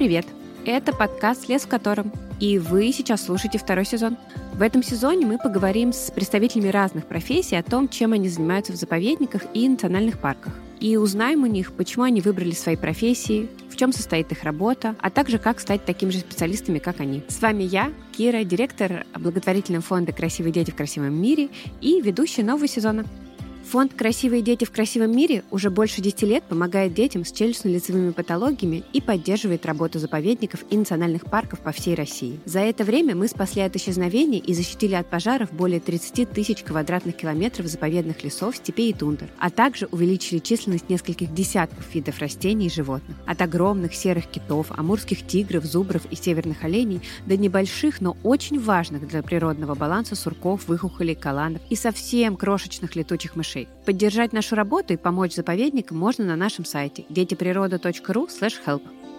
привет! Это подкаст «Лес в котором», и вы сейчас слушаете второй сезон. В этом сезоне мы поговорим с представителями разных профессий о том, чем они занимаются в заповедниках и национальных парках. И узнаем у них, почему они выбрали свои профессии, в чем состоит их работа, а также как стать такими же специалистами, как они. С вами я, Кира, директор благотворительного фонда «Красивые дети в красивом мире» и ведущая нового сезона. Фонд «Красивые дети в красивом мире» уже больше 10 лет помогает детям с челюстно-лицевыми патологиями и поддерживает работу заповедников и национальных парков по всей России. За это время мы спасли от исчезновений и защитили от пожаров более 30 тысяч квадратных километров заповедных лесов, степей и тундр, а также увеличили численность нескольких десятков видов растений и животных. От огромных серых китов, амурских тигров, зубров и северных оленей до небольших, но очень важных для природного баланса сурков, выхухолей, каланов и совсем крошечных летучих мышей. Поддержать нашу работу и помочь заповедникам можно на нашем сайте детиприрода.ру/help.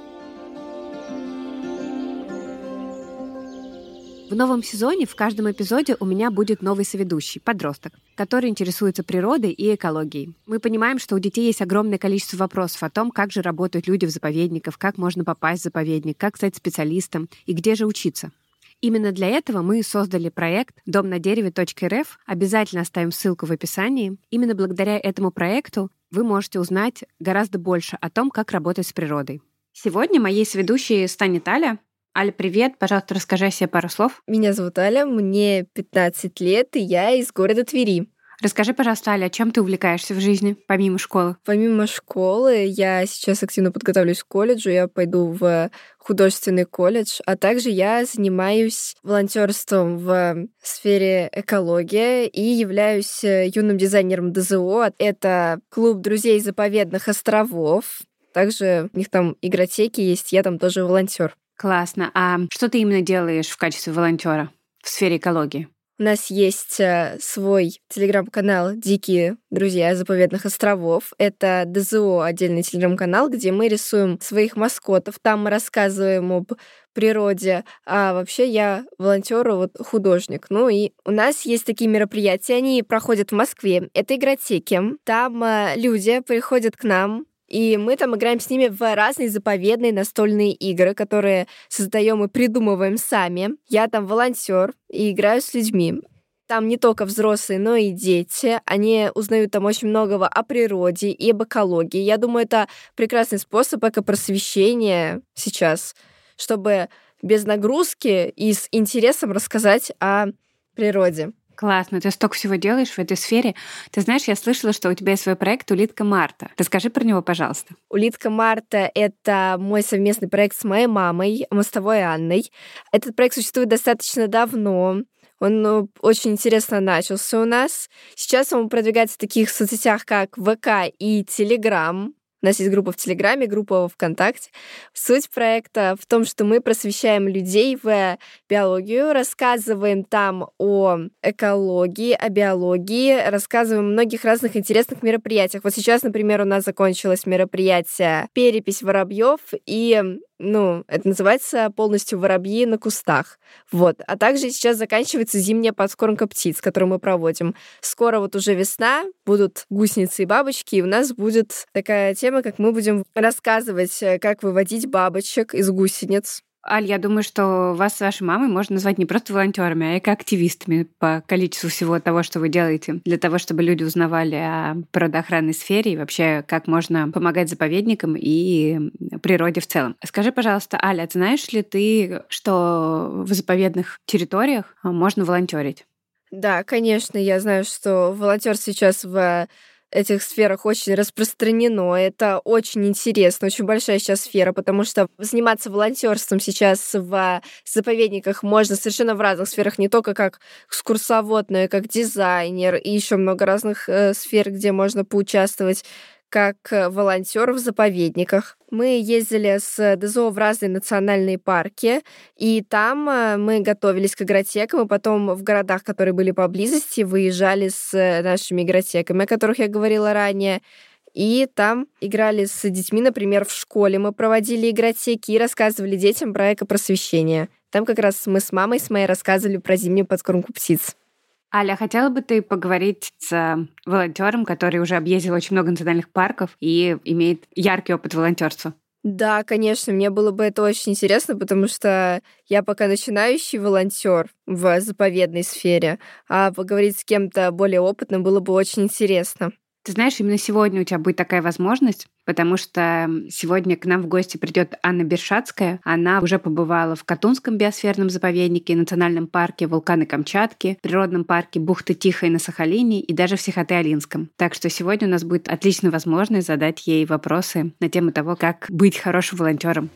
В новом сезоне в каждом эпизоде у меня будет новый соведущий, подросток, который интересуется природой и экологией. Мы понимаем, что у детей есть огромное количество вопросов о том, как же работают люди в заповедниках, как можно попасть в заповедник, как стать специалистом и где же учиться. Именно для этого мы создали проект домнадереве.рф. Обязательно оставим ссылку в описании. Именно благодаря этому проекту вы можете узнать гораздо больше о том, как работать с природой. Сегодня моей соведущей станет Аля. Аля, привет. Пожалуйста, расскажи о себе пару слов. Меня зовут Аля, мне 15 лет, и я из города Твери. Расскажи, пожалуйста, Аля, чем ты увлекаешься в жизни, помимо школы? Помимо школы, я сейчас активно подготовлюсь к колледжу, я пойду в художественный колледж, а также я занимаюсь волонтерством в сфере экологии и являюсь юным дизайнером ДЗО. Это клуб друзей заповедных островов. Также у них там игротеки есть, я там тоже волонтер. Классно. А что ты именно делаешь в качестве волонтера в сфере экологии? У нас есть свой телеграм-канал «Дикие друзья заповедных островов». Это ДЗО, отдельный телеграм-канал, где мы рисуем своих маскотов. Там мы рассказываем об природе. А вообще я волонтер, художник. Ну и у нас есть такие мероприятия, они проходят в Москве. Это игротеки. Там люди приходят к нам, и мы там играем с ними в разные заповедные настольные игры, которые создаем и придумываем сами. Я там волонтер и играю с людьми. Там не только взрослые, но и дети. Они узнают там очень многого о природе и об экологии. Я думаю, это прекрасный способ экопросвещения сейчас, чтобы без нагрузки и с интересом рассказать о природе. Классно, ты столько всего делаешь в этой сфере. Ты знаешь, я слышала, что у тебя есть свой проект «Улитка Марта». Расскажи про него, пожалуйста. «Улитка Марта» — это мой совместный проект с моей мамой, Мостовой Анной. Этот проект существует достаточно давно. Он очень интересно начался у нас. Сейчас он продвигается в таких соцсетях, как ВК и Телеграм. У нас есть группа в Телеграме, группа в ВКонтакте. Суть проекта в том, что мы просвещаем людей в биологию, рассказываем там о экологии, о биологии, рассказываем о многих разных интересных мероприятиях. Вот сейчас, например, у нас закончилось мероприятие «Перепись воробьев», и это называется полностью «Воробьи на кустах». А также сейчас заканчивается зимняя подкормка птиц, которую мы проводим. Скоро уже весна, будут гусеницы и бабочки, и у нас будет такая тема, как мы будем рассказывать, как выводить бабочек из гусениц. Аль, я думаю, что вас с вашей мамой можно назвать не просто волонтерами, а экоактивистами по количеству всего того, что вы делаете, для того, чтобы люди узнавали о природоохранной сфере и вообще, как можно помогать заповедникам и природе в целом. Скажи, пожалуйста, Аля, знаешь ли ты, что в заповедных территориях можно волонтерить? Да, конечно, я знаю, что волонтерство сейчас в этих сферах очень распространено. Это очень интересно, очень большая сейчас сфера, потому что заниматься волонтерством сейчас в заповедниках можно совершенно в разных сферах, не только как экскурсовод, но и как дизайнер, и еще много разных сфер, где можно поучаствовать как волонтер в заповедниках. Мы ездили с ДЗО в разные национальные парки, и там мы готовились к игротекам, и потом в городах, которые были поблизости, выезжали с нашими игротеками, о которых я говорила ранее, и там играли с детьми, например, в школе. Мы проводили игротеки и рассказывали детям про экопросвещение. Там как раз мы с мамой с моей рассказывали про зимнюю подкормку птиц. Аля, хотела бы ты поговорить с волонтером, который уже объездил очень много национальных парков и имеет яркий опыт волонтерства? Да, конечно, мне было бы это очень интересно, потому что я пока начинающий волонтер в заповедной сфере, а поговорить с кем-то более опытным было бы очень интересно. Ты знаешь, именно сегодня у тебя будет такая возможность, потому что сегодня к нам в гости придет Анна Бершацкая. Она уже побывала в Катунском биосферном заповеднике, национальном парке вулканы Камчатки, природном парке бухты Тихой на Сахалине и даже в Сихотэ-Алинском. Так что сегодня у нас будет отличная возможность задать ей вопросы на тему того, как быть хорошим волонтером.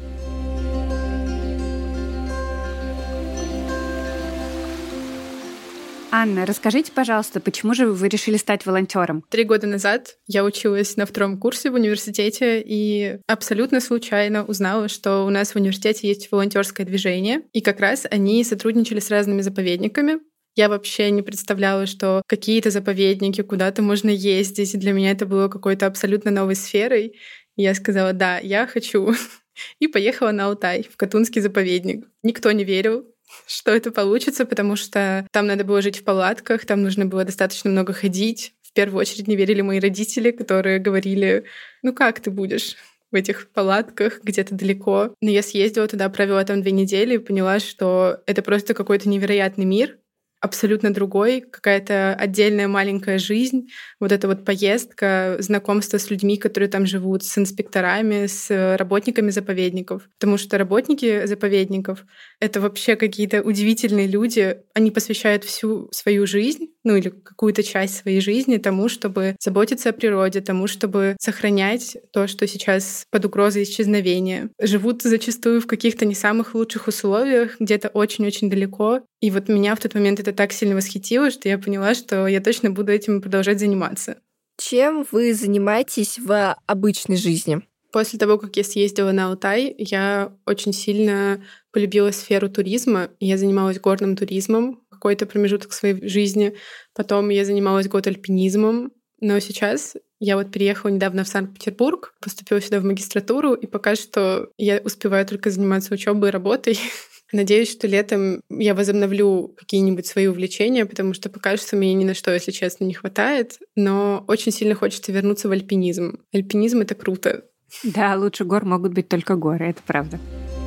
Анна, расскажите, пожалуйста, почему же вы решили стать волонтером? 3 года назад я училась на 2-м курсе в университете и абсолютно случайно узнала, что у нас в университете есть волонтерское движение, и как раз они сотрудничали с разными заповедниками. Я вообще не представляла, что какие-то заповедники, куда-то можно ездить, и для меня это было какой-то абсолютно новой сферой. И я сказала: да, я хочу. И поехала на Алтай, в Катунский заповедник. Никто не верил, что это получится, потому что там надо было жить в палатках, там нужно было достаточно много ходить. В первую очередь не верили мои родители, которые говорили: ну как ты будешь в этих палатках где-то далеко? Но я съездила туда, провела там 2 недели и поняла, что это просто какой-то невероятный мир, абсолютно другой, какая-то отдельная маленькая жизнь. Вот эта вот поездка, знакомство с людьми, которые там живут, с инспекторами, с работниками заповедников. Потому что работники заповедников — это вообще какие-то удивительные люди. Они посвящают всю свою жизнь, ну или какую-то часть своей жизни тому, чтобы заботиться о природе, тому, чтобы сохранять то, что сейчас под угрозой исчезновения. Живут зачастую в каких-то не самых лучших условиях, где-то очень-очень далеко. И вот меня в тот момент это так сильно восхитило, что я поняла, что я точно буду этим продолжать заниматься. Чем вы занимаетесь в обычной жизни? После того, как я съездила на Алтай, я очень сильно полюбила сферу туризма. Я занималась горным туризмом какой-то промежуток своей жизни. Потом я занималась год альпинизмом. Но сейчас я вот переехала недавно в Санкт-Петербург, поступила сюда в магистратуру, и пока что я успеваю только заниматься учебой и работой. Надеюсь, что летом я возобновлю какие-нибудь свои увлечения, потому что пока что мне ни на что, если честно, не хватает. Но очень сильно хочется вернуться в альпинизм. Альпинизм — это круто. Да, лучше гор могут быть только горы, это правда.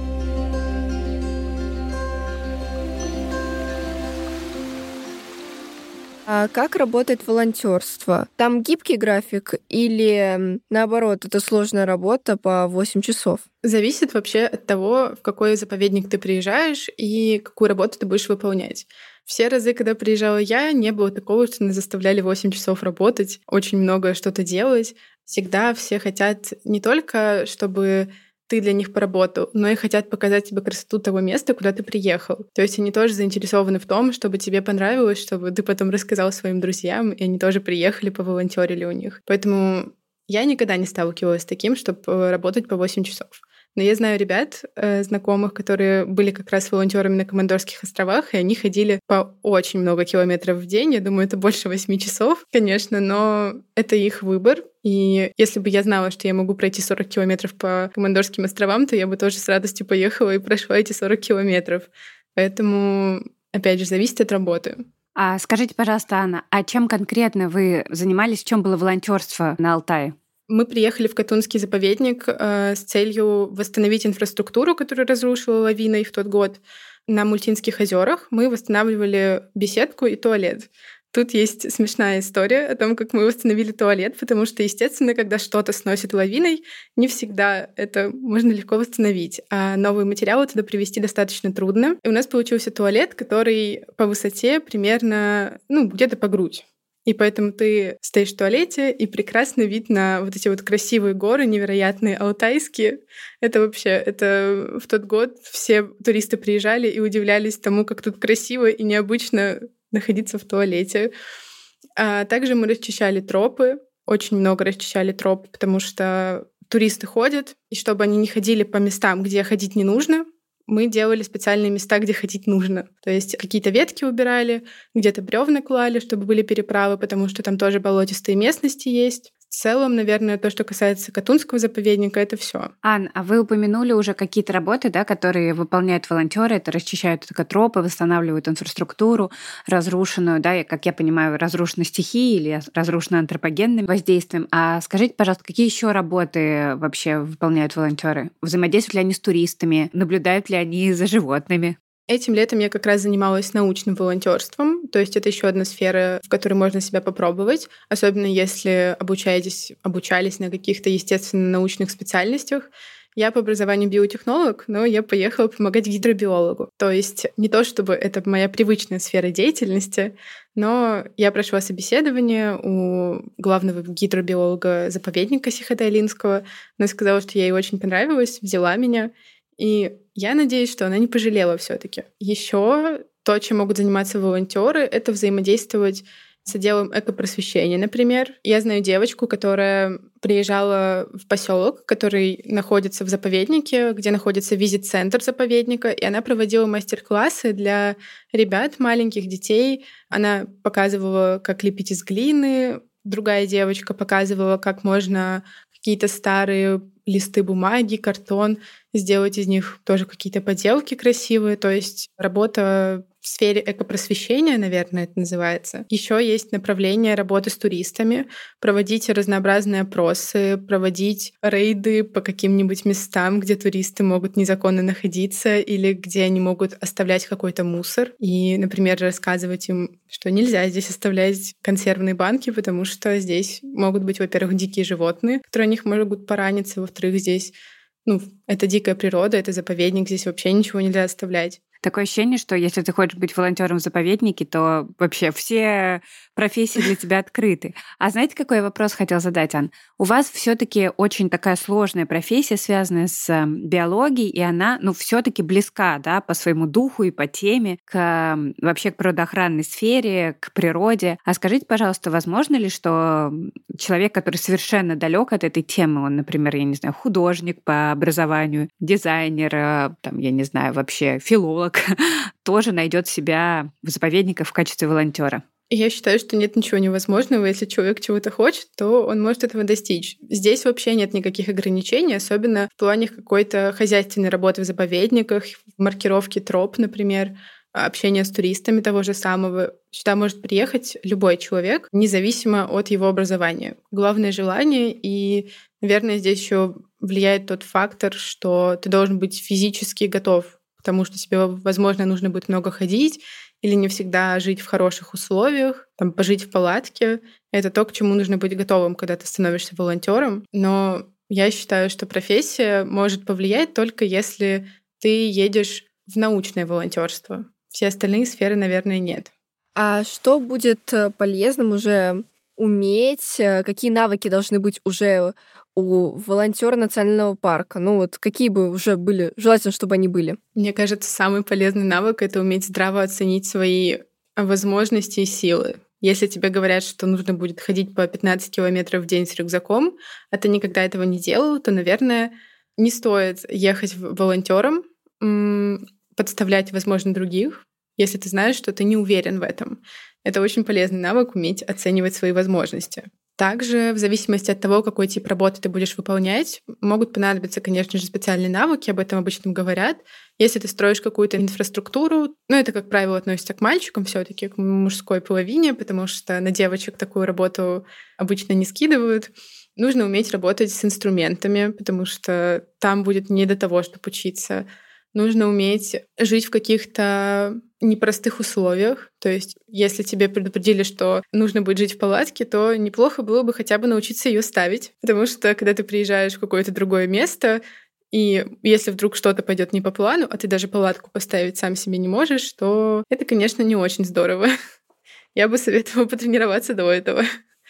А как работает волонтерство? Там гибкий график или, наоборот, это сложная работа по 8 часов? Зависит вообще от того, в какой заповедник ты приезжаешь и какую работу ты будешь выполнять. Все разы, когда приезжала я, не было такого, что нас заставляли 8 часов работать, очень много что-то делать. Всегда все хотят не только, чтобы ты для них поработал, но и хотят показать тебе красоту того места, куда ты приехал. То есть они тоже заинтересованы в том, чтобы тебе понравилось, чтобы ты потом рассказал своим друзьям, и они тоже приехали, поволонтерили у них. Поэтому я никогда не сталкивалась с таким, чтобы работать по 8 часов. Но я знаю ребят, знакомых, которые были как раз волонтерами на Командорских островах, и они ходили по очень много километров в день. Я думаю, это больше 8 часов, конечно, но это их выбор. И если бы я знала, что я могу пройти 40 километров по Командорским островам, то я бы тоже с радостью поехала и прошла эти 40 километров. Поэтому, опять же, зависит от работы. А скажите, пожалуйста, Анна, а чем конкретно вы занимались, в чем было волонтерство на Алтае? Мы приехали в Катунский заповедник с целью восстановить инфраструктуру, которую разрушила лавиной в тот год. На Мультинских озерах мы восстанавливали беседку и туалет. Тут есть смешная история о том, как мы восстановили туалет, потому что, естественно, когда что-то сносит лавиной, не всегда это можно легко восстановить, а новые материалы туда привезти достаточно трудно. И у нас получился туалет, который по высоте примерно, где-то по грудь. И поэтому ты стоишь в туалете, и прекрасный вид на вот эти вот красивые горы, невероятные, алтайские. Это в тот год все туристы приезжали и удивлялись тому, как тут красиво и необычно находиться в туалете. А также мы расчищали тропы, очень много расчищали троп, потому что туристы ходят, и чтобы они не ходили по местам, где ходить не нужно, мы делали специальные места, где ходить нужно. То есть какие-то ветки убирали, где-то бревна клали, чтобы были переправы, потому что там тоже болотистые местности есть. целом, наверное, то, что касается Катунского заповедника, это все. Ан, а вы упомянули уже какие-то работы, да, которые выполняют волонтеры, это расчищают экотропы, восстанавливают инфраструктуру разрушенную, да, и, как я понимаю, разрушена стихией или разрушена антропогенным воздействием. А скажите, пожалуйста, какие еще работы вообще выполняют волонтеры? Взаимодействуют ли они с туристами? Наблюдают ли они за животными? Этим летом я как раз занималась научным волонтерством, то есть это еще одна сфера, в которой можно себя попробовать, особенно если обучались на каких-то естественно-научных специальностях. Я по образованию биотехнолог, но я поехала помогать гидробиологу. То есть не то, чтобы это моя привычная сфера деятельности, но я прошла собеседование у главного гидробиолога заповедника Сихотэ-Алинского. Она сказала, что я ей очень понравилась, взяла меня. И я надеюсь, что она не пожалела все-таки. Еще то, чем могут заниматься волонтеры, это взаимодействовать с отделом экопросвещения, например. Я знаю девочку, которая приезжала в поселок, который находится в заповеднике, где находится визит-центр заповедника, и она проводила мастер-классы для ребят, маленьких детей. Она показывала, как лепить из глины. Другая девочка показывала, как можно какие-то старые листы бумаги, картон, сделать из них тоже какие-то поделки красивые. То есть работа в сфере экопросвещения, наверное, это называется. Еще есть направление работы с туристами, проводить разнообразные опросы, проводить рейды по каким-нибудь местам, где туристы могут незаконно находиться или где они могут оставлять какой-то мусор. И, например, рассказывать им, что нельзя здесь оставлять консервные банки, потому что здесь могут быть, во-первых, дикие животные, которые о них могут пораниться, во-вторых, здесь это дикая природа, это заповедник, здесь вообще ничего нельзя оставлять. Такое ощущение, что если ты хочешь быть волонтером в заповеднике, то вообще все профессии для тебя открыты. А знаете, какой я вопрос хотела задать, Ан? У вас все-таки очень такая сложная профессия, связанная с биологией, и она, все-таки близка, да, по своему духу и по теме вообще к природоохранной сфере, к природе. А скажите, пожалуйста, возможно ли, что человек, который совершенно далек от этой темы, он, например, я не знаю, художник по образованию, дизайнер, я не знаю, вообще филолог, тоже найдет себя в заповедниках в качестве волонтера? Я считаю, что нет ничего невозможного. Если человек чего-то хочет, то он может этого достичь. Здесь вообще нет никаких ограничений, особенно в плане какой-то хозяйственной работы в заповедниках, маркировки троп, например, общения с туристами того же самого. Сюда может приехать любой человек, независимо от его образования. Главное — желание, и, наверное, здесь еще влияет тот фактор, что ты должен быть физически готов к тому, что тебе, возможно, нужно будет много ходить, или не всегда жить в хороших условиях, пожить в палатке. Это то, к чему нужно быть готовым, когда ты становишься волонтером. Но я считаю, что профессия может повлиять только если ты едешь в научное волонтерство. Все остальные сферы, наверное, нет. А что будет полезным уже уметь? Какие навыки должны быть уже у волонтера национального парка? Какие бы уже были, желательно, чтобы они были? Мне кажется, самый полезный навык — это уметь здраво оценить свои возможности и силы. Если тебе говорят, что нужно будет ходить по 15 километров в день с рюкзаком, а ты никогда этого не делал, то, наверное, не стоит ехать волонтером, подставлять, возможно, других, если ты знаешь, что ты не уверен в этом. Это очень полезный навык — уметь оценивать свои возможности. Также, в зависимости от того, какой тип работы ты будешь выполнять, могут понадобиться, конечно же, специальные навыки, об этом обычно говорят. Если ты строишь какую-то инфраструктуру, это, как правило, относится к мальчикам все-таки, к мужской половине, потому что на девочек такую работу обычно не скидывают. Нужно уметь работать с инструментами, потому что там будет не до того, чтобы учиться. Нужно уметь жить в каких-то непростых условиях. То есть, если тебе предупредили, что нужно будет жить в палатке, то неплохо было бы хотя бы научиться ее ставить. Потому что, когда ты приезжаешь в какое-то другое место, и если вдруг что-то пойдет не по плану, а ты даже палатку поставить сам себе не можешь, то это, конечно, не очень здорово. Я бы советовала потренироваться до этого.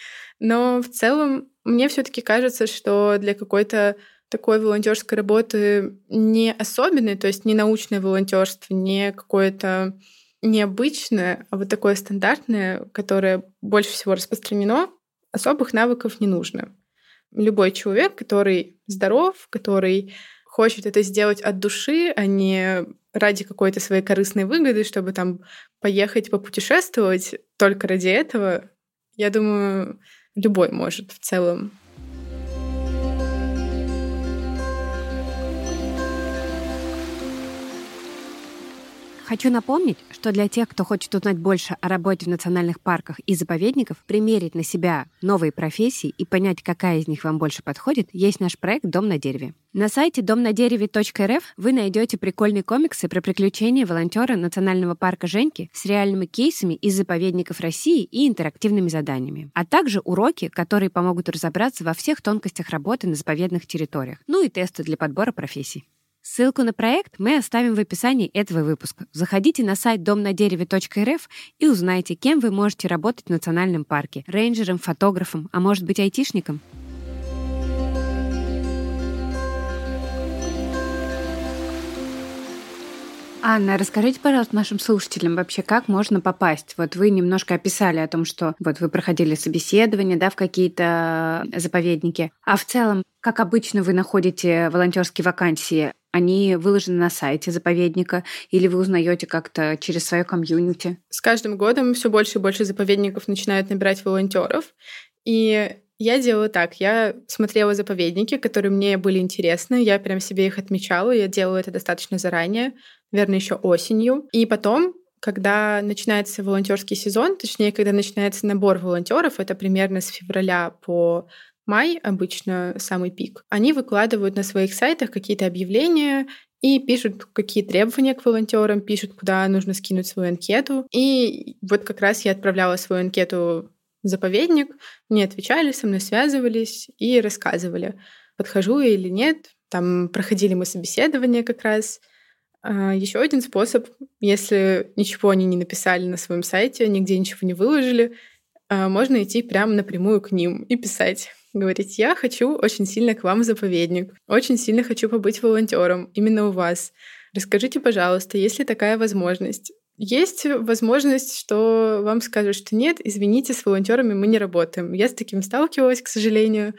Но в целом мне все-таки кажется, что для какой-то такой волонтерской работы не особенной, то есть не научное волонтерство, не какое-то необычное, а вот такое стандартное, которое больше всего распространено, особых навыков не нужно. Любой человек, который здоров, который хочет это сделать от души, а не ради какой-то своей корыстной выгоды, чтобы поехать попутешествовать только ради этого, я думаю, любой может в целом. Хочу напомнить, что для тех, кто хочет узнать больше о работе в национальных парках и заповедниках, примерить на себя новые профессии и понять, какая из них вам больше подходит, есть наш проект «Дом на дереве». На сайте домнадереве.рф вы найдете прикольные комиксы про приключения волонтера Национального парка Женьки с реальными кейсами из заповедников России и интерактивными заданиями, а также уроки, которые помогут разобраться во всех тонкостях работы на заповедных территориях, ну и тесты для подбора профессий. Ссылку на проект мы оставим в описании этого выпуска. Заходите на сайт домнадереве.рф и узнайте, кем вы можете работать в национальном парке. Рейнджером, фотографом, а может быть айтишником? Анна, расскажите, пожалуйста, нашим слушателям вообще, как можно попасть? Вот вы немножко описали о том, что вот вы проходили собеседование, да, в какие-то заповедники. А в целом, как обычно вы находите волонтерские вакансии? Они выложены на сайте заповедника или вы узнаете как-то через свое комьюнити? С каждым годом все больше и больше заповедников начинают набирать волонтеров. И я делала так. Я смотрела заповедники, которые мне были интересны. Я прям себе их отмечала. Я делала это достаточно заранее, наверное, еще осенью. И потом, когда начинается волонтерский сезон, точнее, когда начинается набор волонтеров, это примерно с февраля по май, обычно самый пик, они выкладывают на своих сайтах какие-то объявления и пишут, какие требования к волонтерам, пишут, куда нужно скинуть свою анкету. И вот как раз я отправляла свою анкету в заповедник, мне отвечали, со мной связывались и рассказывали, подхожу я или нет. Там проходили мы собеседование как раз. Еще один способ, если ничего они не написали на своем сайте, нигде ничего не выложили, можно идти прямо напрямую к ним и писать. Говорить: я хочу очень сильно к вам в заповедник, очень сильно хочу побыть волонтером именно у вас. Расскажите, пожалуйста, есть ли такая возможность? Есть возможность, что вам скажут, что нет, извините, с волонтерами мы не работаем. Я с таким сталкивалась, к сожалению,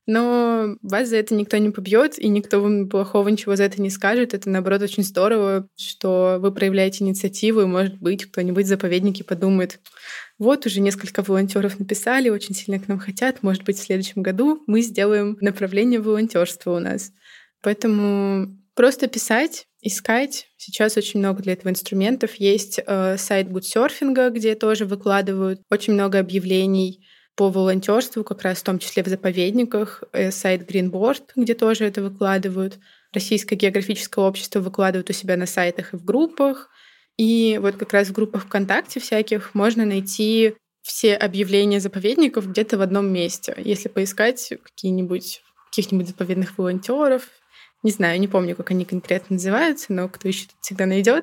но вас за это никто не побьет, и никто вам плохого ничего за это не скажет. Это, наоборот, очень здорово, что вы проявляете инициативу, и, может быть, кто-нибудь в заповеднике подумает: вот, уже несколько волонтеров написали, очень сильно к нам хотят, может быть, в следующем году мы сделаем направление волонтерства у нас. Поэтому просто писать, искать. Сейчас очень много для этого инструментов. Есть сайт Гудсерфинга, где тоже выкладывают очень много объявлений по волонтерству, как раз в том числе в заповедниках. Сайт Greenboard, где тоже это выкладывают. Российское географическое общество выкладывает у себя на сайтах и в группах. И вот как раз в группах ВКонтакте всяких можно найти все объявления заповедников где-то в одном месте. Если поискать каких-нибудь заповедных волонтеров, не знаю, не помню, как они конкретно называются, но кто ищет, всегда найдет.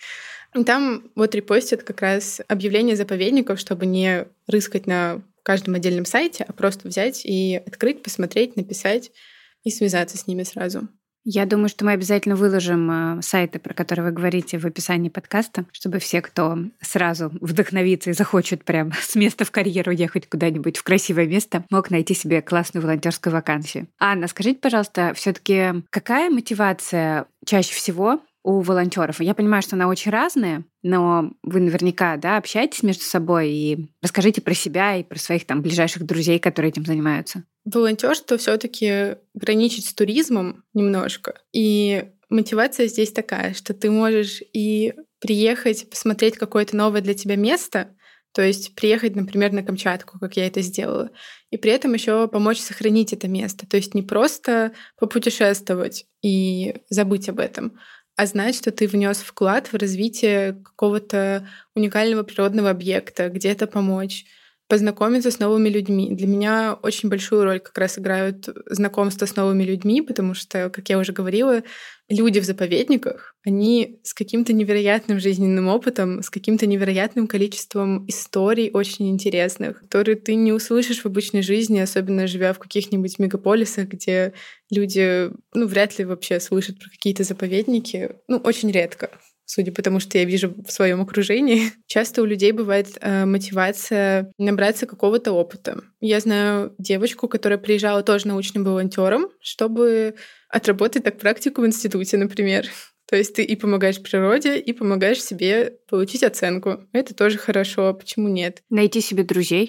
Там вот репостят как раз объявления заповедников, чтобы не рыскать на каждом отдельном сайте, а просто взять и открыть, посмотреть, написать и связаться с ними сразу. Я думаю, что мы обязательно выложим сайты, про которые вы говорите, в описании подкаста, чтобы все, кто сразу вдохновится и захочет прям с места в карьеру ехать куда-нибудь в красивое место, мог найти себе классную волонтерскую вакансию. Анна, скажите, пожалуйста, все-таки какая мотивация чаще всего у волонтеров? Я понимаю, что она очень разная, но вы наверняка, общаетесь между собой, и расскажите про себя и про своих там ближайших друзей, которые этим занимаются. Волонтерство все-таки граничит с туризмом немножко. И мотивация здесь такая, что ты можешь и приехать, посмотреть какое-то новое для тебя место, то есть приехать, например, на Камчатку, как я это сделала, и при этом еще помочь сохранить это место. То есть не просто попутешествовать и забыть об этом, а знать, что ты внес вклад в развитие какого-то уникального природного объекта, где-то помочь, познакомиться с новыми людьми. Для меня очень большую роль как раз играют знакомства с новыми людьми, потому что, как я уже говорила, люди в заповедниках, они с каким-то невероятным жизненным опытом, с каким-то невероятным количеством историй очень интересных, которые ты не услышишь в обычной жизни, особенно живя в каких-нибудь мегаполисах, где люди, вряд ли вообще слышат про какие-то заповедники, очень редко. Судя по тому, что я вижу в своем окружении, часто у людей бывает мотивация набраться какого-то опыта. Я знаю девочку, которая приезжала тоже научным волонтером, чтобы отработать так практику в институте, например. То есть ты и помогаешь природе, и помогаешь себе получить оценку. Это тоже хорошо. Почему нет? Найти себе друзей, нет?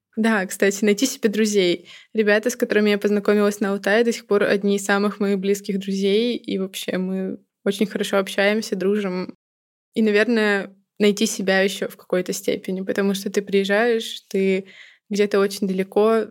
Да, кстати, найти себе друзей. Ребята, с которыми я познакомилась на Алтае, до сих пор одни из самых моих близких друзей. И вообще мы очень хорошо общаемся, дружим. И, наверное, найти себя еще в какой-то степени, потому что ты приезжаешь, ты где-то очень далеко,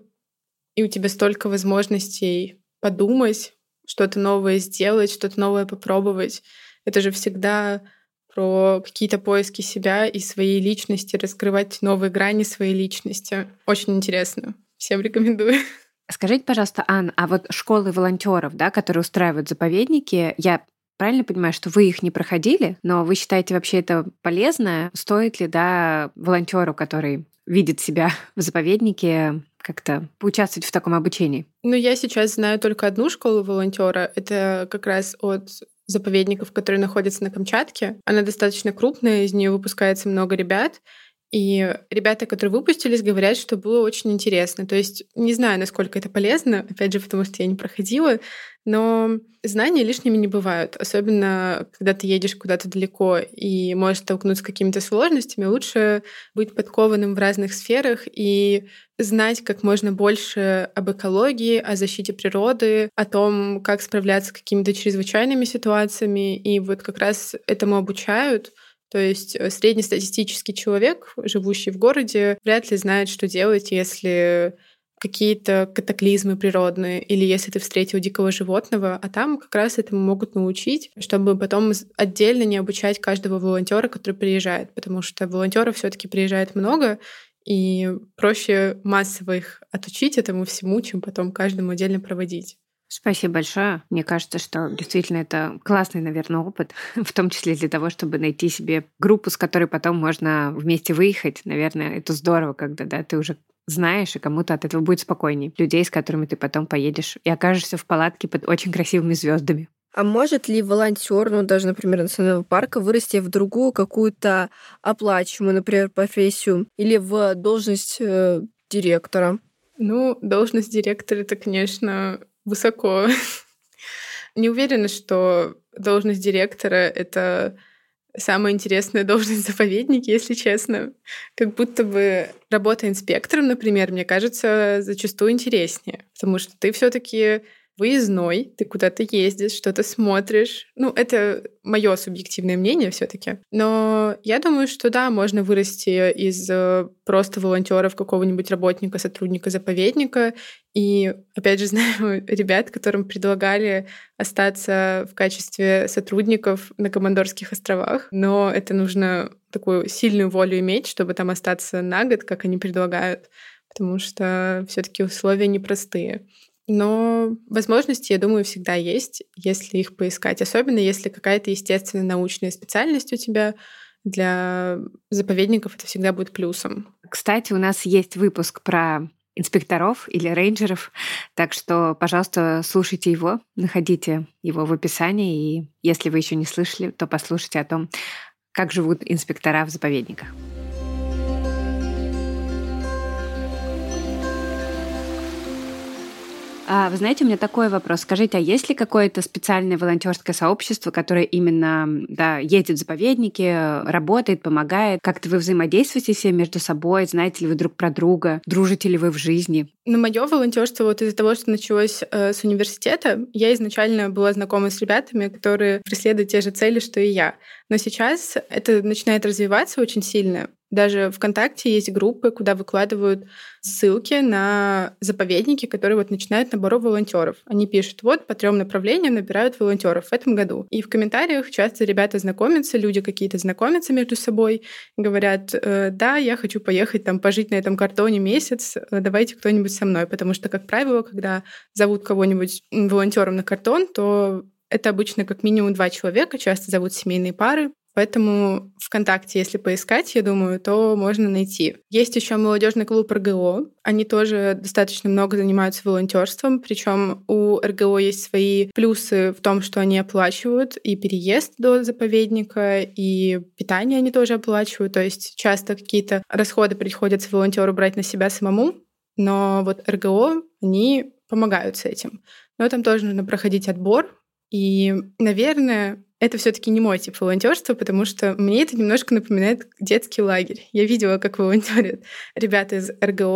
и у тебя столько возможностей подумать, что-то новое сделать, что-то новое попробовать. Это же всегда про какие-то поиски себя и своей личности, раскрывать новые грани своей личности. Очень интересно. Всем рекомендую. Скажите, пожалуйста, Анна, а вот школы волонтеров, да, которые устраивают заповедники, я правильно понимаю, что вы их не проходили, но вы считаете вообще это полезно? Стоит ли, да, волонтеру, который видит себя в заповеднике, как-то поучаствовать в таком обучении? Ну, я сейчас знаю только одну школу волонтера. Это как раз от заповедников, которые находятся на Камчатке. Она достаточно крупная, из нее выпускается много ребят. И ребята, которые выпустились, говорят, что было очень интересно. То есть не знаю, насколько это полезно, опять же, потому что я не проходила, но знания лишними не бывают. Особенно, когда ты едешь куда-то далеко и можешь столкнуться с какими-то сложностями, лучше быть подкованным в разных сферах и знать как можно больше об экологии, о защите природы, о том, как справляться с какими-то чрезвычайными ситуациями. И вот как раз этому обучают. То есть среднестатистический человек, живущий в городе, вряд ли знает, что делать, если какие-то катаклизмы природные или если ты встретил дикого животного, а там как раз этому могут научить, чтобы потом отдельно не обучать каждого волонтера, который приезжает, потому что волонтеров все-таки приезжает много, и проще массово их отучить этому всему, чем потом каждому отдельно проводить. Спасибо большое. Мне кажется, что действительно это классный, наверное, опыт, в том числе для того, чтобы найти себе группу, с которой потом можно вместе выехать. Наверное, это здорово, когда да, ты уже знаешь, и кому-то от этого будет спокойней. Людей, с которыми ты потом поедешь и окажешься в палатке под очень красивыми звездами. А может ли волонтер, ну даже, например, национального парка, вырасти в другую какую-то оплачиваемую, например, профессию или в должность директора? Ну, должность директора — это, конечно, высоко. Не уверена, что должность директора — это самая интересная должность в заповеднике, если честно. Как будто бы работа инспектором, например, мне кажется, зачастую интереснее, потому что ты все-таки выездной, ты куда-то ездишь, что-то смотришь. Ну, это мое субъективное мнение все-таки. Но я думаю, что да, можно вырасти из просто волонтера в какого-нибудь работника, сотрудника заповедника. И опять же знаю ребят, которым предлагали остаться в качестве сотрудников на Командорских островах. Но это нужно такую сильную волю иметь, чтобы там остаться на год, как они предлагают, потому что все-таки условия непростые. Но возможности, я думаю, всегда есть, если их поискать. Особенно если какая-то естественно научная специальность у тебя. Для заповедников это всегда будет плюсом. Кстати, у нас есть выпуск про инспекторов или рейнджеров, так что, пожалуйста, слушайте его, находите его в описании, и если вы еще не слышали, то послушайте о том, как живут инспектора в заповедниках. Вы знаете, у меня такой вопрос. Скажите, а есть ли какое-то специальное волонтерское сообщество, которое именно ездит в заповедники, работает, помогает? Как-то вы взаимодействуете все между собой? Знаете ли вы друг про друга? Дружите ли вы в жизни? Ну, мое волонтерство вот из-за того, что началось с университета, я изначально была знакома с ребятами, которые преследуют те же цели, что и я. Но сейчас это начинает развиваться очень сильно. Даже ВКонтакте есть группы, куда выкладывают ссылки на заповедники, которые вот начинают набор волонтеров. Они пишут, вот по 3 направлениям набирают волонтеров в этом году. И в комментариях часто ребята знакомятся, люди какие-то знакомятся между собой, говорят, да, я хочу поехать там пожить на этом картоне месяц, давайте кто-нибудь со мной. Потому что, как правило, когда зовут кого-нибудь волонтером на картон, то это обычно как минимум 2 человека, часто зовут семейные пары. Поэтому ВКонтакте, если поискать, я думаю, то можно найти. Есть еще молодежный клуб РГО. Они тоже достаточно много занимаются волонтерством. Причем у РГО есть свои плюсы в том, что они оплачивают и переезд до заповедника, и питание они тоже оплачивают. То есть часто какие-то расходы приходится волонтеру брать на себя самому. Но вот РГО, они помогают с этим. Но там тоже нужно проходить отбор. И, наверное, это все-таки не мой тип волонтерства, потому что мне это немножко напоминает детский лагерь. Я видела, как волонтерят ребята из РГО,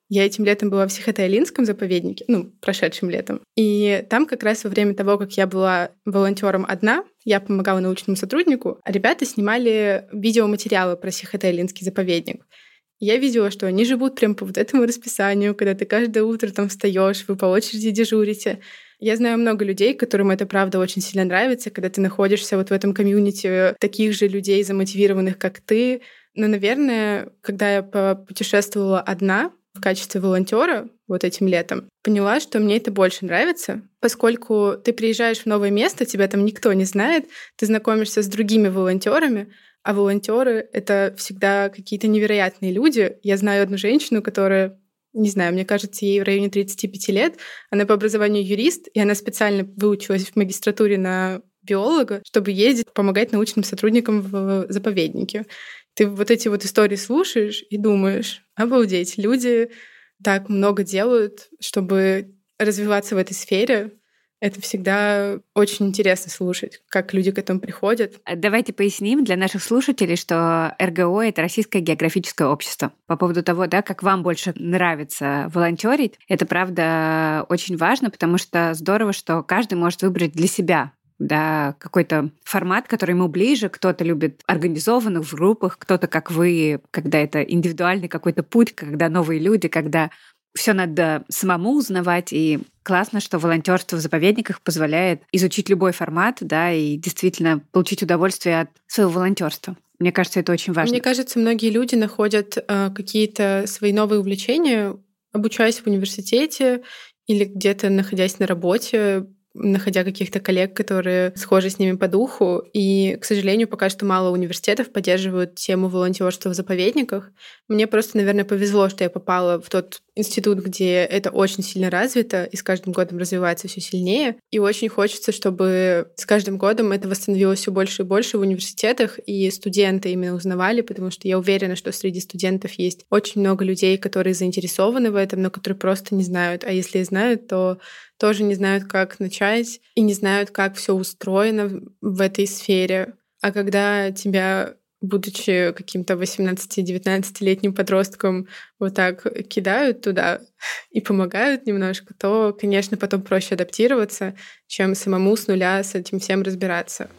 Я этим летом была в Сихотэ-Алинском заповеднике, прошедшим летом. И там как раз во время того, как я была волонтером одна, я помогала научному сотруднику, а ребята снимали видеоматериалы про Сихотэ-Алинский заповедник. Я видела, что они живут прям по вот этому расписанию, когда ты каждое утро там встаешь, вы по очереди дежурите. Я знаю много людей, которым это, правда, очень сильно нравится, когда ты находишься вот в этом комьюнити таких же людей, замотивированных, как ты. Но, наверное, когда я путешествовала одна в качестве волонтера вот этим летом, поняла, что мне это больше нравится, поскольку ты приезжаешь в новое место, тебя там никто не знает, ты знакомишься с другими волонтерами, а волонтеры — это всегда какие-то невероятные люди. Я знаю одну женщину, которая, не знаю, мне кажется, ей в районе 35 лет. Она по образованию юрист, и она специально выучилась в магистратуре на биолога, чтобы ездить, помогать научным сотрудникам в заповеднике. Ты вот эти вот истории слушаешь и думаешь: обалдеть, люди так много делают, чтобы развиваться в этой сфере. Это всегда очень интересно слушать, как люди к этому приходят. Давайте поясним для наших слушателей, что РГО — это Российское географическое общество. По поводу того, как вам больше нравится волонтерить, это, правда, очень важно, потому что здорово, что каждый может выбрать для себя какой-то формат, который ему ближе. Кто-то любит организованных в группах, кто-то, как вы, когда это индивидуальный какой-то путь, когда новые люди, когда все надо самому узнавать. И классно, что волонтерство в заповедниках позволяет изучить любой формат, и действительно получить удовольствие от своего волонтерства. Мне кажется, это очень важно. Мне кажется, многие люди находят какие-то свои новые увлечения, обучаясь в университете или где-то находясь на работе, находя каких-то коллег, которые схожи с ними по духу. И, к сожалению, пока что мало университетов поддерживают тему волонтерства в заповедниках. Мне просто, наверное, повезло, что я попала в тот институт, где это очень сильно развито и с каждым годом развивается все сильнее. И очень хочется, чтобы с каждым годом это восстановилось все больше и больше в университетах, и студенты именно узнавали, потому что я уверена, что среди студентов есть очень много людей, которые заинтересованы в этом, но которые просто не знают. А если знают, то тоже не знают, как начать, и не знают, как все устроено в этой сфере. А когда тебя, будучи каким-то 18-19-летним подростком, вот так кидают туда и помогают немножко, то, конечно, потом проще адаптироваться, чем самому с нуля с этим всем разбираться.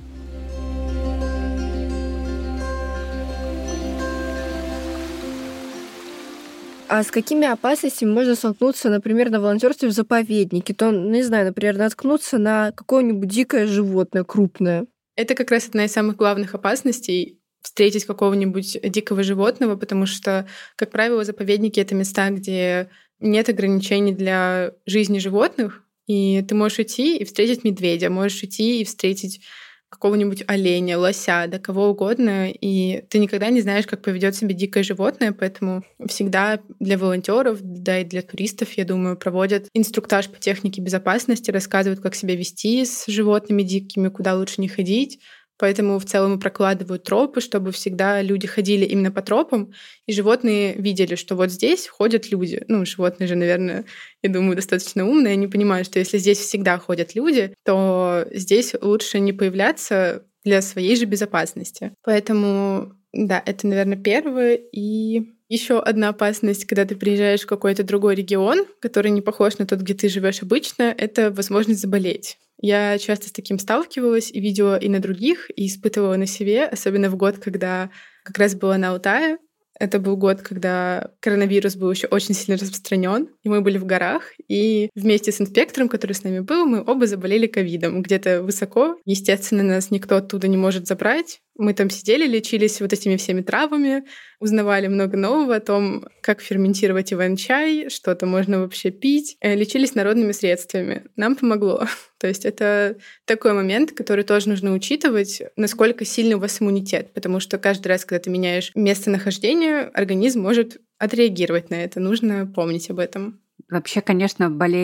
А с какими опасностями можно столкнуться, например, на волонтерстве в заповеднике? То, не знаю, например, наткнуться на какое-нибудь дикое животное, крупное. Это как раз одна из самых главных опасностей — встретить какого-нибудь дикого животного, потому что, как правило, заповедники — это места, где нет ограничений для жизни животных, и ты можешь идти и встретить медведя, можешь идти и встретить какого-нибудь оленя, лося, кого угодно, и ты никогда не знаешь, как поведет себя дикое животное, поэтому всегда для волонтеров, и для туристов, я думаю, проводят инструктаж по технике безопасности, рассказывают, как себя вести с животными дикими, куда лучше не ходить. Поэтому в целом и прокладывают тропы, чтобы всегда люди ходили именно по тропам, и животные видели, что вот здесь ходят люди. Животные же, наверное, я думаю, достаточно умные, они понимают, что если здесь всегда ходят люди, то здесь лучше не появляться для своей же безопасности. Поэтому, это, наверное, первое. И еще одна опасность, когда ты приезжаешь в какой-то другой регион, который не похож на тот, где ты живешь обычно, это возможность заболеть. Я часто с таким сталкивалась и видела и на других, и испытывала на себе, особенно в год, когда как раз была на Алтае. Это был год, когда коронавирус был еще очень сильно распространен, и мы были в горах, и вместе с инспектором, который с нами был, мы оба заболели ковидом. Где-то высоко. Естественно, нас никто оттуда не может забрать. Мы там сидели, лечились вот этими всеми травами, узнавали много нового о том, как ферментировать иван-чай, что-то можно вообще пить. Лечились народными средствами. Нам помогло. То есть это такой момент, который тоже нужно учитывать, насколько сильный у вас иммунитет, потому что каждый раз, когда ты меняешь местонахождение, организм может отреагировать на это. Нужно помнить об этом. Вообще, конечно, болеть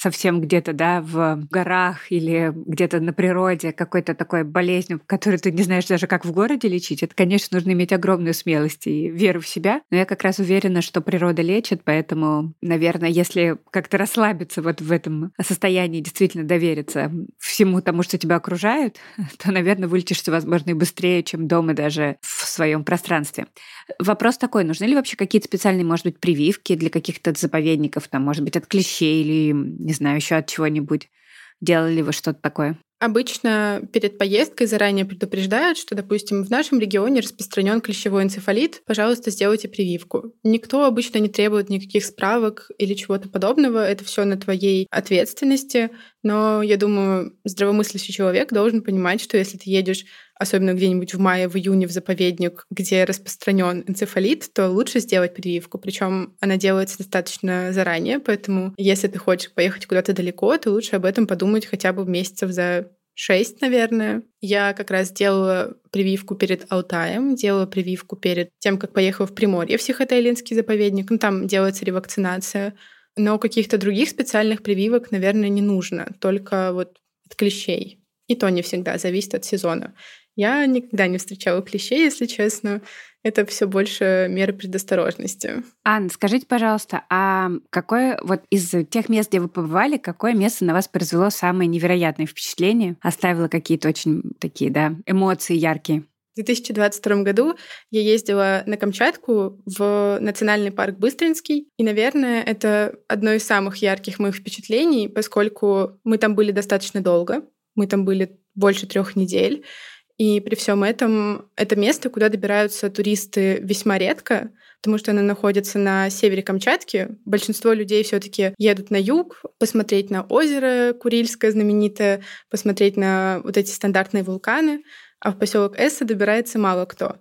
совсем где-то, да, в горах или где-то на природе какой-то такой болезнью, которую ты не знаешь даже, как в городе лечить, это, конечно, нужно иметь огромную смелость и веру в себя. Но я как раз уверена, что природа лечит, поэтому, наверное, если как-то расслабиться вот в этом состоянии, действительно довериться всему тому, что тебя окружает, то, наверное, вылечишься, возможно, и быстрее, чем дома даже в своем пространстве. Вопрос такой, нужны ли вообще какие-то специальные, может быть, прививки для каких-то заповедников, там, может быть, от клещей или, не знаю, еще от чего-нибудь? Делали ли вы что-то такое? Обычно перед поездкой заранее предупреждают, что, допустим, в нашем регионе распространен клещевой энцефалит, пожалуйста, сделайте прививку. Никто обычно не требует никаких справок или чего-то подобного, это все на твоей ответственности, но я думаю, здравомыслящий человек должен понимать, что если ты едешь, особенно где-нибудь в мае, в июне в заповедник, где распространен энцефалит, то лучше сделать прививку. Причем она делается достаточно заранее, поэтому если ты хочешь поехать куда-то далеко, то лучше об этом подумать хотя бы месяцев за 6, наверное. Я как раз делала прививку перед Алтаем, делала прививку перед тем, как поехала в Приморье, в Сихотэ-Илинский заповедник. Там делается ревакцинация. Но каких-то других специальных прививок, наверное, не нужно. Только вот от клещей. И то не всегда, зависит от сезона. Я никогда не встречала клещей, если честно. Это все больше меры предосторожности. Анна, скажите, пожалуйста, а какое вот из тех мест, где вы побывали, какое место на вас произвело самое невероятное впечатление, оставило какие-то очень такие, да, эмоции яркие? В 2022 году я ездила на Камчатку в национальный парк Быстринский. И, наверное, это одно из самых ярких моих впечатлений, поскольку мы там были достаточно долго. Мы там были больше 3 недель. И при всем этом это место, куда добираются туристы весьма редко, потому что оно находится на севере Камчатки. Большинство людей все-таки едут на юг, посмотреть на озеро Курильское знаменитое, посмотреть на вот эти стандартные вулканы, а в поселок Эсса добирается мало кто.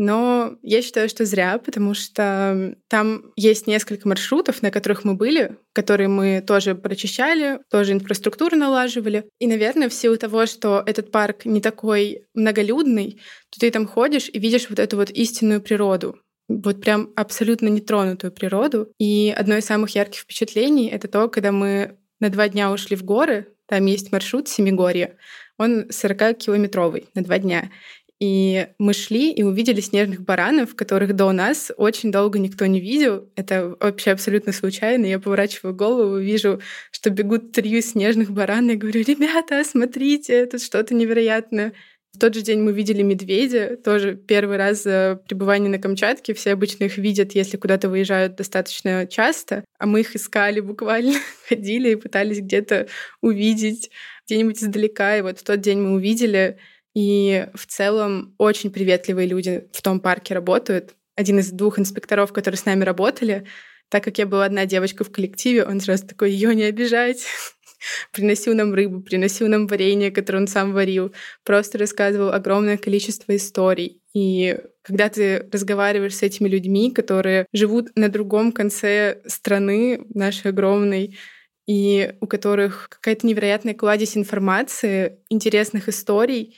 Но я считаю, что зря, потому что там есть несколько маршрутов, на которых мы были, которые мы тоже прочищали, тоже инфраструктуру налаживали. И, наверное, в силу того, что этот парк не такой многолюдный, то ты там ходишь и видишь вот эту вот истинную природу. Вот прям абсолютно нетронутую природу. И одно из самых ярких впечатлений — это то, когда мы на 2 дня ушли в горы. Там есть маршрут Семигорье. Он 40-километровый на 2 дня. И мы шли и увидели снежных баранов, которых до нас очень долго никто не видел. Это вообще абсолютно случайно. Я поворачиваю голову, вижу, что бегут 3 снежных барана, и говорю: ребята, смотрите, тут что-то невероятное. В тот же день мы видели медведя, тоже первый раз за пребывание на Камчатке. Все обычно их видят, если куда-то выезжают достаточно часто, а мы их искали буквально, ходили и пытались где-то увидеть, где-нибудь издалека. И вот в тот день мы увидели. И в целом очень приветливые люди в том парке работают. Один из 2 инспекторов, которые с нами работали, так как я была одна девочка в коллективе, он сразу такой: её не обижать. Приносил нам рыбу, приносил нам варенье, которое он сам варил. Просто рассказывал огромное количество историй. И когда ты разговариваешь с этими людьми, которые живут на другом конце страны, нашей огромной, и у которых какая-то невероятная кладезь информации, интересных историй,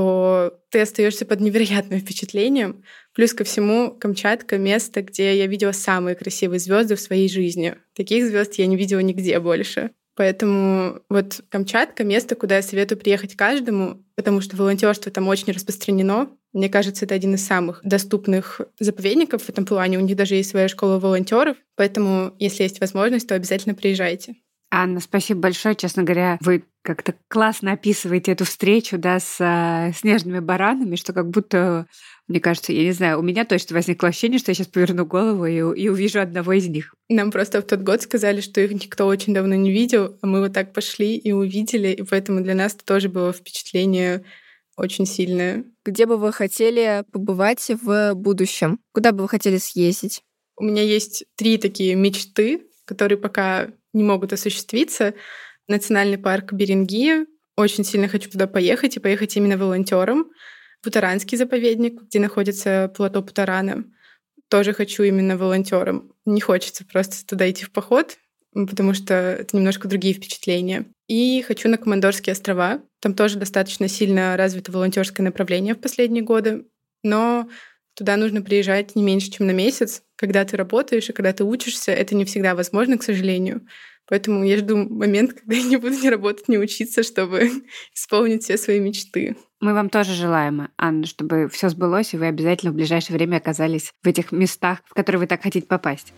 то ты остаешься под невероятным впечатлением. Плюс ко всему, Камчатка — место, где я видела самые красивые звезды в своей жизни. Таких звезд я не видела нигде больше. Поэтому вот Камчатка — место, куда я советую приехать каждому, потому что волонтерство там очень распространено. Мне кажется, это один из самых доступных заповедников в этом плане. У них даже есть своя школа волонтеров. Поэтому, если есть возможность, то обязательно приезжайте. Анна, спасибо большое. Честно говоря, вы как-то классно описываете эту встречу, да, с снежными баранами, что как будто, мне кажется, я не знаю, у меня точно возникло ощущение, что я сейчас поверну голову и увижу одного из них. Нам просто в тот год сказали, что их никто очень давно не видел, а мы вот так пошли и увидели, и поэтому для нас это тоже было впечатление очень сильное. Где бы вы хотели побывать в будущем? Куда бы вы хотели съездить? У меня есть 3 такие мечты, которые пока не могут осуществиться. Национальный парк Берингия. Очень сильно хочу туда поехать и поехать именно волонтером. Путаранский заповедник, где находится плато Путарана. Тоже хочу именно волонтером. Не хочется просто туда идти в поход, потому что это немножко другие впечатления. И хочу на Командорские острова. Там тоже достаточно сильно развито волонтерское направление в последние годы. Но туда нужно приезжать не меньше, чем на месяц. Когда ты работаешь и когда ты учишься, это не всегда возможно, к сожалению. Поэтому я жду момент, когда я не буду ни работать, ни учиться, чтобы исполнить все свои мечты. Мы вам тоже желаем, Анна, чтобы все сбылось, и вы обязательно в ближайшее время оказались в этих местах, в которые вы так хотите попасть.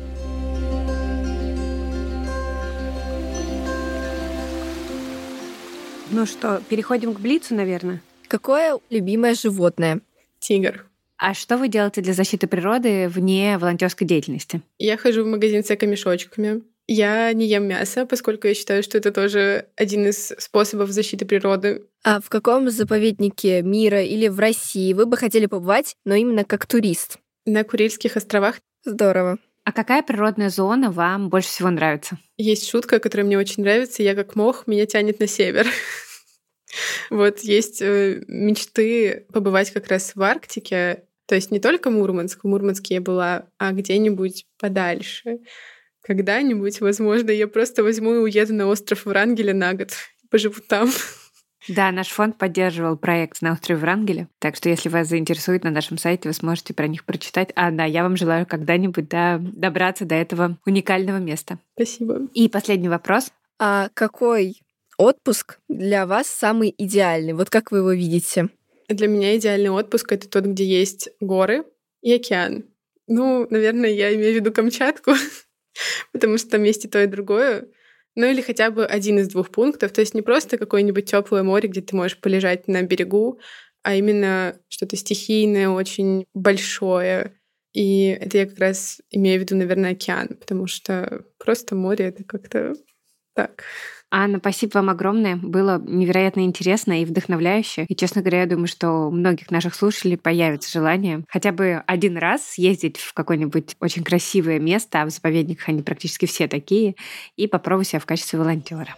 Ну что, переходим к блицу, наверное? Какое любимое животное? Тигр. А что вы делаете для защиты природы вне волонтерской деятельности? Я хожу в магазин с эко-мешочками. Я не ем мясо, поскольку я считаю, что это тоже один из способов защиты природы. А в каком заповеднике мира или в России вы бы хотели побывать, но именно как турист? На Курильских островах. Здорово. А какая природная зона вам больше всего нравится? Есть шутка, которая мне очень нравится. Я как мох, меня тянет на север. Вот есть мечты побывать как раз в Арктике. То есть не только Мурманск. В Мурманске я была, а где-нибудь подальше. Когда-нибудь, возможно, я просто возьму и уеду на остров Врангеля на год. Поживу там. Да, наш фонд поддерживал проект на острове Врангеля, так что если вас заинтересует, на нашем сайте вы сможете про них прочитать. А да, я вам желаю когда-нибудь добраться до этого уникального места. Спасибо. И последний вопрос. А какой отпуск для вас самый идеальный? Вот как вы его видите? Для меня идеальный отпуск — это тот, где есть горы и океан. Ну, наверное, я имею в виду Камчатку, потому что там есть и то, и другое. Ну или хотя бы один из 2 пунктов. То есть не просто какое-нибудь теплое море, где ты можешь полежать на берегу, а именно что-то стихийное, очень большое. И это я как раз имею в виду, наверное, океан, потому что просто море — это как-то так. Анна, спасибо вам огромное. Было невероятно интересно и вдохновляюще. И, честно говоря, я думаю, что у многих наших слушателей появится желание хотя бы один раз съездить в какое-нибудь очень красивое место, а в заповедниках они практически все такие, и попробовать себя в качестве волонтера.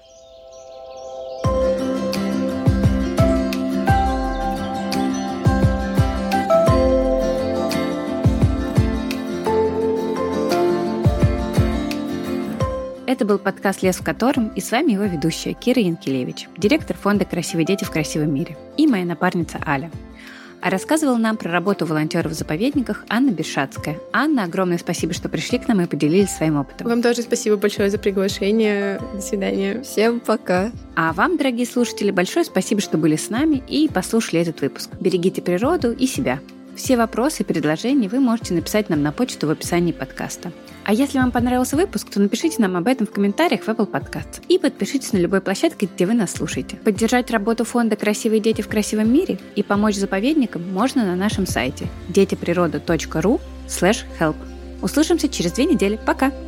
Это был подкаст «Лес в котором», и с вами его ведущая Кира Янкелевич, директор фонда «Красивые дети в красивом мире», и моя напарница Аля. А рассказывала нам про работу волонтеров в заповедниках Анна Бершацкая. Анна, огромное спасибо, что пришли к нам и поделились своим опытом. Вам тоже спасибо большое за приглашение. До свидания. Всем пока. А вам, дорогие слушатели, большое спасибо, что были с нами и послушали этот выпуск. Берегите природу и себя. Все вопросы и предложения вы можете написать нам на почту в описании подкаста. А если вам понравился выпуск, то напишите нам об этом в комментариях в Apple Podcast. И подпишитесь на любой площадке, где вы нас слушаете. Поддержать работу фонда «Красивые дети в красивом мире» и помочь заповедникам можно на нашем сайте детиприрода.ru/help. Услышимся через 2 недели. Пока!